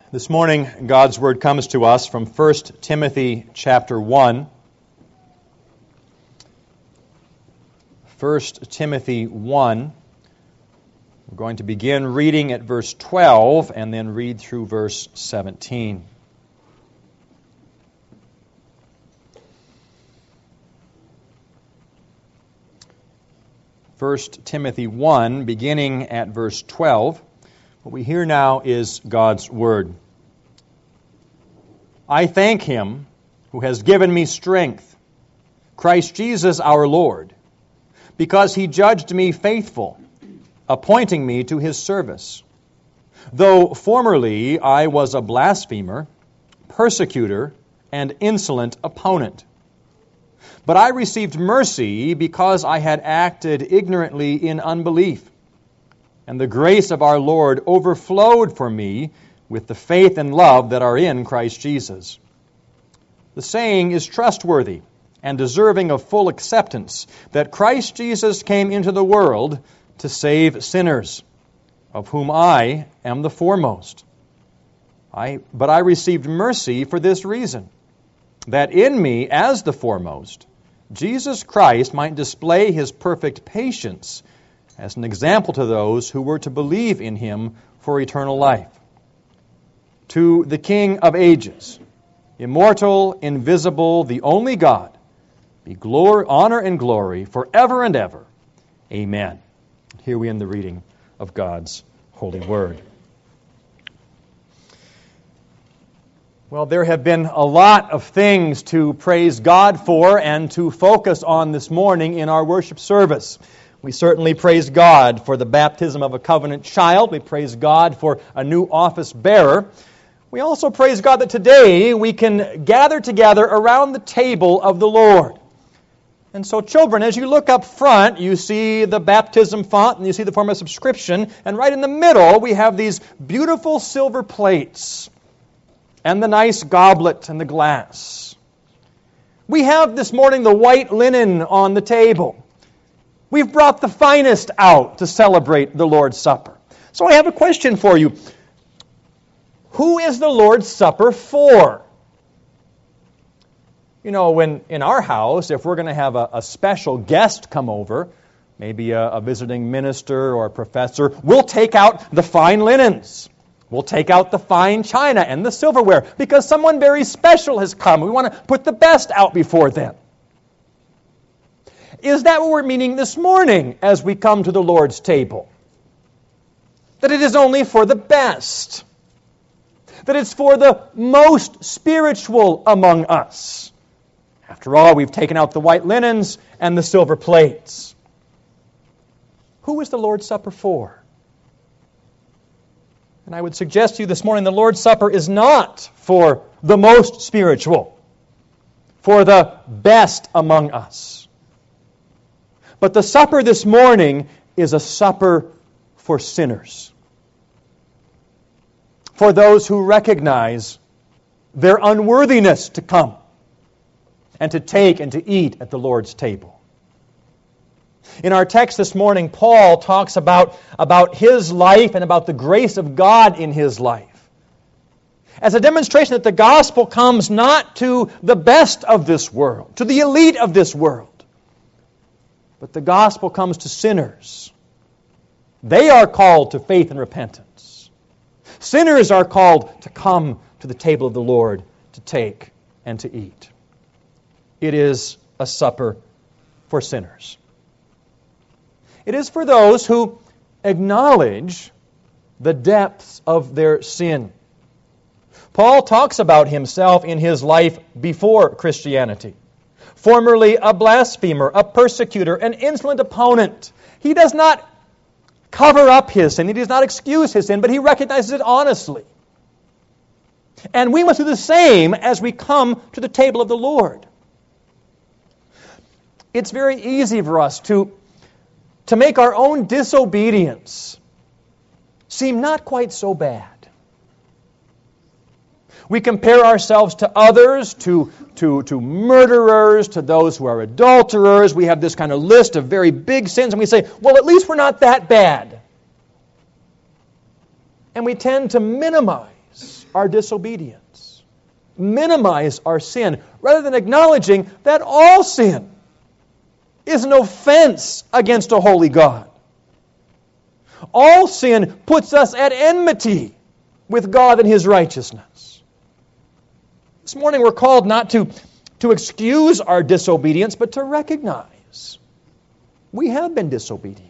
This morning, God's Word comes to us from 1 Timothy chapter 1. 1 Timothy 1. We're going to begin reading at verse 12 and then read through verse 17. First Timothy 1, beginning at verse 12. What we hear now is God's Word. I thank Him who has given me strength, Christ Jesus our Lord, because He judged me faithful, appointing me to His service. Though formerly I was a blasphemer, persecutor, and insolent opponent. But I received mercy because I had acted ignorantly in unbelief. And the grace of our Lord overflowed for me with the faith and love that are in Christ Jesus. The saying is trustworthy and deserving of full acceptance, that Christ Jesus came into the world to save sinners, of whom I am the foremost. But I received mercy for this reason, that in me, as the foremost, Jesus Christ might display His perfect patience as an example to those who were to believe in Him for eternal life. To the King of ages, immortal, invisible, the only God, be glory, honor and glory forever and ever. Amen. Here we end the reading of God's holy word. Well, there have been a lot of things to praise God for and to focus on this morning in our worship service. We certainly praise God for the baptism of a covenant child. We praise God for a new office bearer. We also praise God that today we can gather together around the table of the Lord. And so, children, as you look up front, you see the baptism font and you see the form of subscription. And right in the middle, we have these beautiful silver plates and the nice goblet and the glass. We have this morning the white linen on the table. We've brought the finest out to celebrate the Lord's Supper. So I have a question for you. Who is the Lord's Supper for? You know, when in our house, if we're going to have a special guest come over, maybe a visiting minister or a professor, we'll take out the fine linens. We'll take out the fine china and the silverware because someone very special has come. We want to put the best out before them. Is that what we're meaning this morning as we come to the Lord's table? That it is only for the best. That it's for the most spiritual among us. After all, we've taken out the white linens and the silver plates. Who is the Lord's Supper for? And I would suggest to you this morning the Lord's Supper is not for the most spiritual, for the best among us. But the supper this morning is a supper for sinners. For those who recognize their unworthiness to come and to take and to eat at the Lord's table. In our text this morning, Paul talks about his life and about the grace of God in his life, as a demonstration that the gospel comes not to the best of this world, to the elite of this world, but the gospel comes to sinners. They are called to faith and repentance. Sinners are called to come to the table of the Lord to take and to eat. It is a supper for sinners. It is for those who acknowledge the depths of their sin. Paul talks about himself in his life before Christianity. Formerly a blasphemer, a persecutor, an insolent opponent. He does not cover up his sin. He does not excuse his sin, but he recognizes it honestly. And we must do the same as we come to the table of the Lord. It's very easy for us to make our own disobedience seem not quite so bad. We compare ourselves to others, to murderers, to those who are adulterers. We have this kind of list of very big sins, and we say, well, at least we're not that bad. And we tend to minimize our disobedience, minimize our sin, rather than acknowledging that all sin is an offense against a holy God. All sin puts us at enmity with God and His righteousness. This morning we're called not to excuse our disobedience, but to recognize we have been disobedient.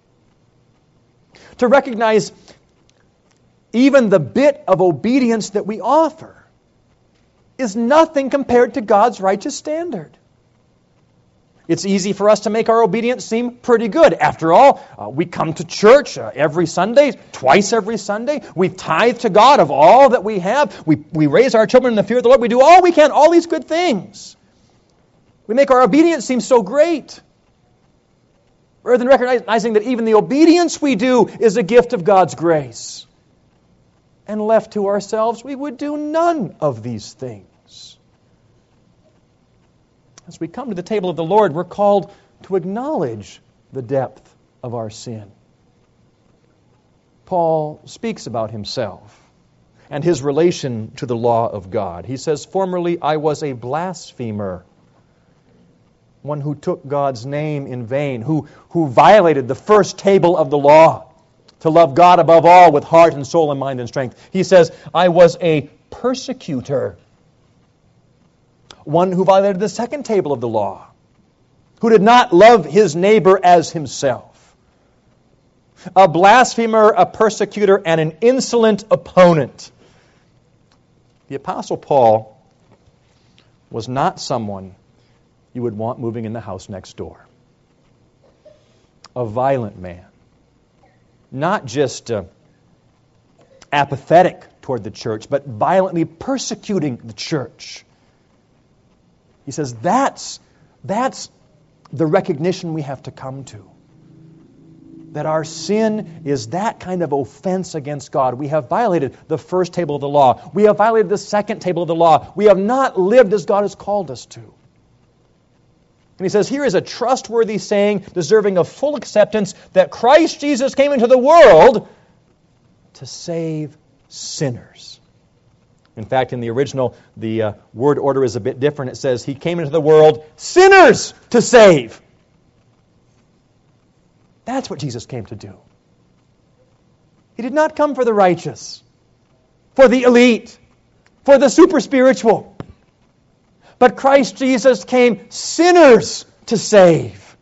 To recognize even the bit of obedience that we offer is nothing compared to God's righteous standard. It's easy for us to make our obedience seem pretty good. After all, we come to church every Sunday, twice every Sunday. We tithe to God of all that we have. We raise our children in the fear of the Lord. We do all we can, all these good things. We make our obedience seem so great, rather than recognizing that even the obedience we do is a gift of God's grace. And left to ourselves, we would do none of these things. As we come to the table of the Lord, we're called to acknowledge the depth of our sin. Paul speaks about himself and his relation to the law of God. He says, "Formerly I was a blasphemer," one who took God's name in vain, who violated the first table of the law, to love God above all with heart and soul and mind and strength. He says, "I was a persecutor," one who violated the second table of the law, who did not love his neighbor as himself. A blasphemer, a persecutor, and an insolent opponent. The Apostle Paul was not someone you would want moving in the house next door. A violent man. Not just apathetic toward the church, but violently persecuting the church. He says that's the recognition we have to come to. That our sin is that kind of offense against God. We have violated the first table of the law. We have violated the second table of the law. We have not lived as God has called us to. And he says, here is a trustworthy saying deserving of full acceptance, that Christ Jesus came into the world to save sinners. In fact, in the original, the word order is a bit different. It says, He came into the world sinners to save. That's what Jesus came to do. He did not come for the righteous, for the elite, for the super spiritual. But Christ Jesus came sinners to save.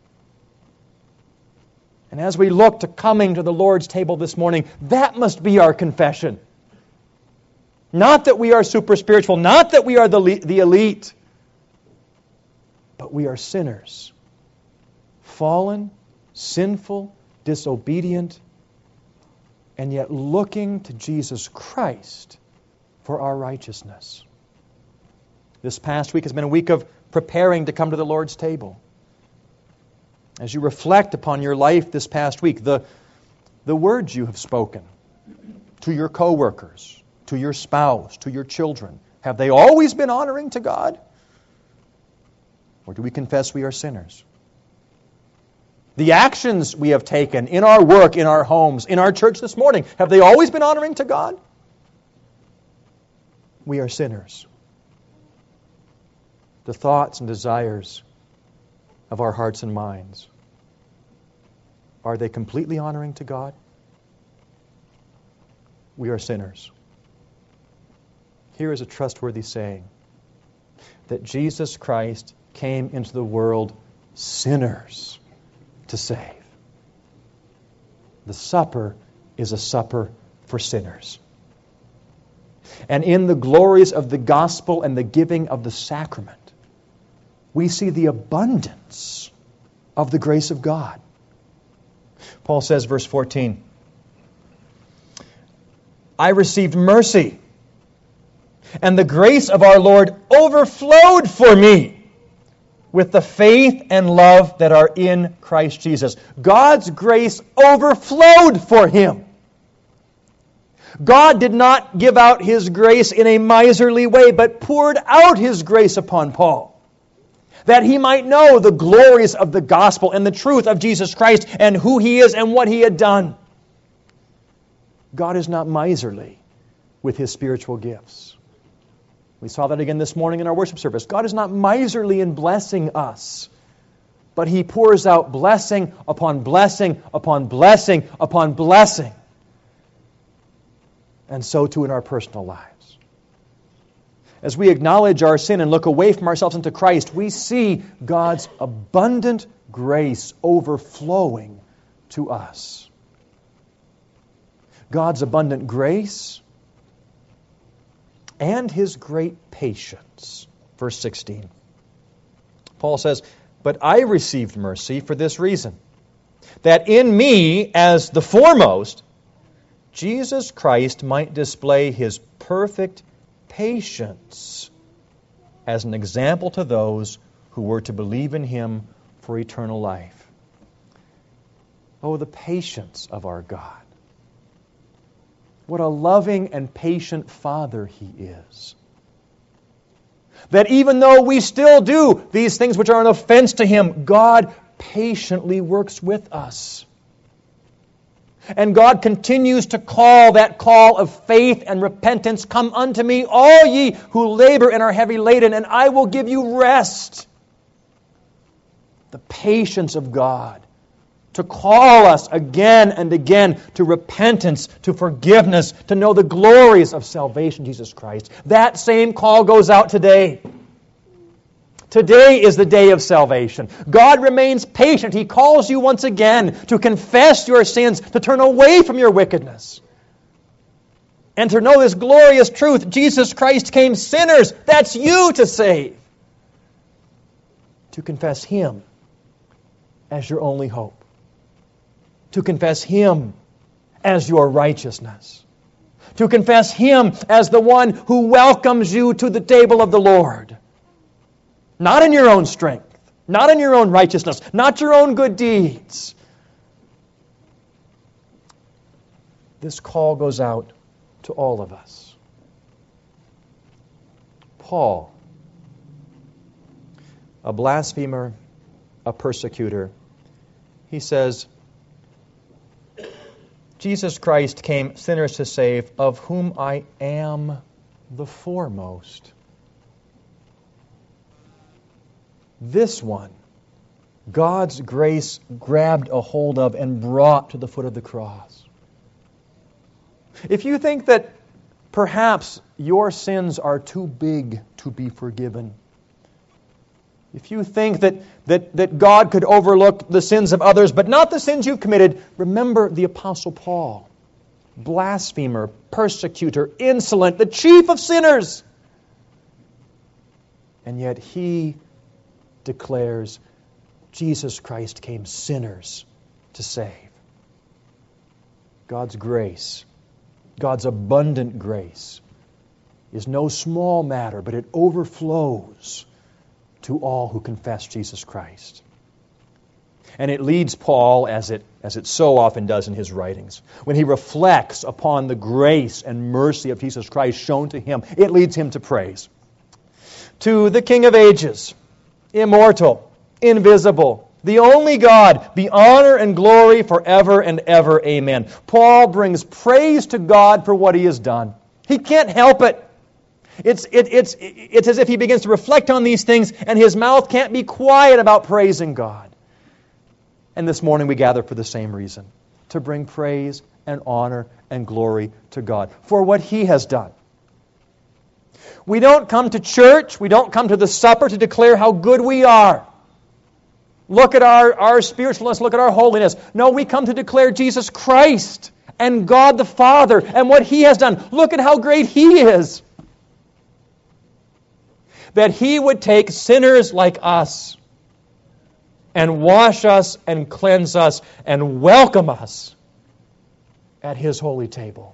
And as we look to coming to the Lord's table this morning, that must be our confession. Not that we are super spiritual, not that we are the elite, but we are sinners. Fallen, sinful, disobedient, and yet looking to Jesus Christ for our righteousness. This past week has been a week of preparing to come to the Lord's table. As you reflect upon your life this past week, the words you have spoken to your coworkers, to your spouse, to your children, have they always been honoring to God? Or do we confess we are sinners? The actions we have taken in our work, in our homes, in our church this morning, have they always been honoring to God? We are sinners. The thoughts and desires of our hearts and minds, are they completely honoring to God? We are sinners. Here is a trustworthy saying, that Jesus Christ came into the world sinners to save. The supper is a supper for sinners. And in the glories of the gospel and the giving of the sacrament, we see the abundance of the grace of God. Paul says, verse 14, I received mercy, and the grace of our Lord overflowed for me with the faith and love that are in Christ Jesus. God's grace overflowed for him. God did not give out His grace in a miserly way, but poured out His grace upon Paul, that he might know the glories of the gospel and the truth of Jesus Christ and who He is and what He had done. God is not miserly with His spiritual gifts. We saw that again this morning in our worship service. God is not miserly in blessing us, but He pours out blessing upon blessing upon blessing upon blessing. And so too in our personal lives. As we acknowledge our sin and look away from ourselves into Christ, we see God's abundant grace overflowing to us. God's abundant grace and His great patience. Verse 16. Paul says, "But I received mercy for this reason, that in me, as the foremost, Jesus Christ might display His perfect patience as an example to those who were to believe in Him for eternal life." Oh, the patience of our God. What a loving and patient Father He is. That even though we still do these things which are an offense to Him, God patiently works with us. And God continues to call that call of faith and repentance, "Come unto me, all ye who labor and are heavy laden, and I will give you rest." The patience of God to call us again and again to repentance, to forgiveness, to know the glories of salvation, Jesus Christ. That same call goes out today. Today is the day of salvation. God remains patient. He calls you once again to confess your sins, to turn away from your wickedness, and to know this glorious truth. Jesus Christ came sinners, that's you, to save. To confess Him as your only hope. To confess Him as your righteousness. To confess Him as the one who welcomes you to the table of the Lord. Not in your own strength, not in your own righteousness, not your own good deeds. This call goes out to all of us. Paul, a blasphemer, a persecutor, he says, Jesus Christ came sinners to save, of whom I am the foremost. This one, God's grace grabbed a hold of and brought to the foot of the cross. If you think that perhaps your sins are too big to be forgiven, if you think that God could overlook the sins of others but not the sins you've committed, remember the Apostle Paul, blasphemer, persecutor, insolent, the chief of sinners. And yet he declares Jesus Christ came sinners to save. God's grace, God's abundant grace, is no small matter, but it overflows to all who confess Jesus Christ. And it leads Paul, as it so often does in his writings, when he reflects upon the grace and mercy of Jesus Christ shown to him, it leads him to praise. To the King of ages, immortal, invisible, the only God, be honor and glory forever and ever. Amen. Paul brings praise to God for what He has done. He can't help it. It's as if he begins to reflect on these things, and his mouth can't be quiet about praising God. And this morning we gather for the same reason, to bring praise and honor and glory to God for what He has done. We don't come to church, we don't come to the supper to declare how good we are. Look at our spiritualness, look at our holiness. No, we come to declare Jesus Christ and God the Father and what He has done. Look at how great He is. That He would take sinners like us and wash us and cleanse us and welcome us at His holy table.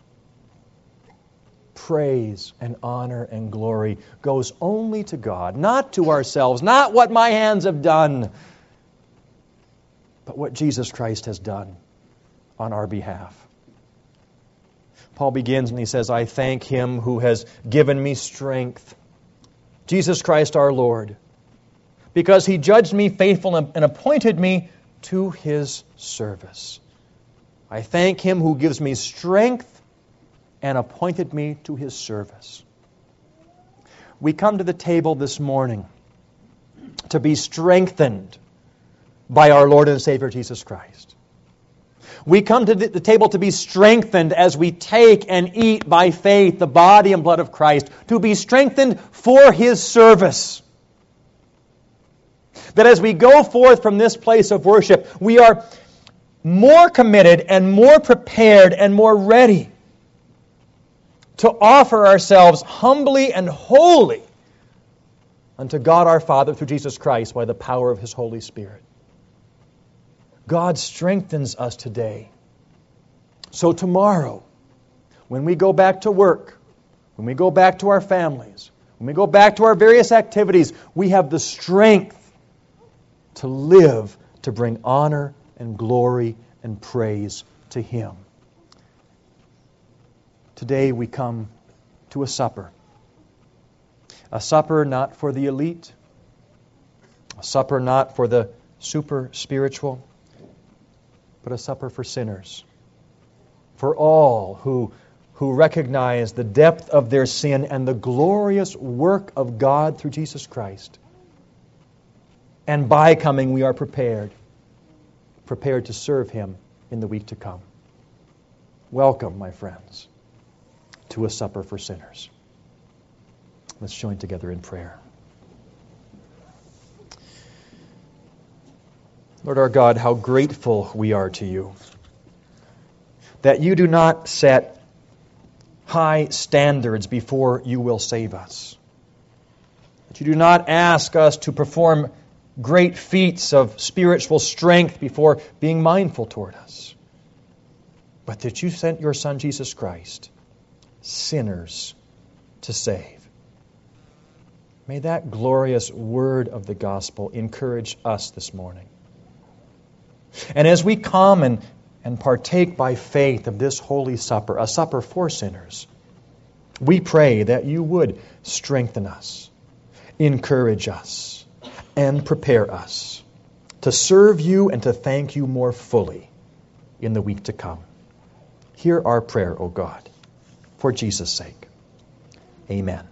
Praise and honor and glory goes only to God, not to ourselves, not what my hands have done, but what Jesus Christ has done on our behalf. Paul begins and he says, I thank Him who has given me strength, Jesus Christ our Lord, because He judged me faithful and appointed me to His service. I thank Him who gives me strength and appointed me to His service. We come to the table this morning to be strengthened by our Lord and Savior Jesus Christ. We come to the table to be strengthened as we take and eat by faith the body and blood of Christ, to be strengthened for His service. That as we go forth from this place of worship, we are more committed and more prepared and more ready to offer ourselves humbly and wholly unto God our Father through Jesus Christ by the power of His Holy Spirit. God strengthens us today. So tomorrow, when we go back to work, when we go back to our families, when we go back to our various activities, we have the strength to live, to bring honor and glory and praise to Him. Today we come to a supper not for the elite, a supper not for the super spiritual, but a supper for sinners, for all who recognize the depth of their sin and the glorious work of God through Jesus Christ. And by coming, we are prepared to serve Him in the week to come. Welcome, my friends, to a supper for sinners. Let's join together in prayer. Lord our God, how grateful we are to You that You do not set high standards before You will save us. That You do not ask us to perform great feats of spiritual strength before being mindful toward us. But that You sent Your Son Jesus Christ, sinners to save. May that glorious word of the gospel encourage us this morning. And as we come and partake by faith of this holy supper, a supper for sinners, we pray that You would strengthen us, encourage us, and prepare us to serve You and to thank You more fully in the week to come. Hear our prayer, O God, for Jesus' sake. Amen.